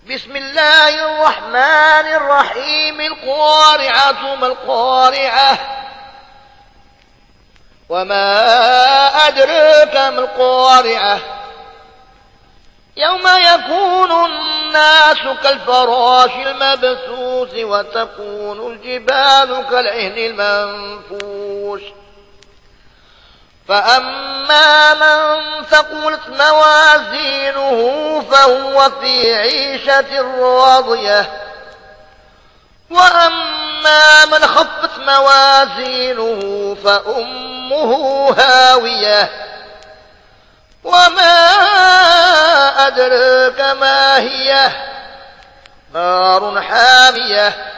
بسم الله الرحمن الرحيم. القارعة ما القارعة وما أدريك ما القارعة يوم يكون الناس كالفراش المبثوث وتكون الجبال كالعهن المنفوش فأما من ثقلت موازينه فهو في عيشة راضية وأما من خفت موازينه فأمه هاوية وما أدريك ما هي نار حامية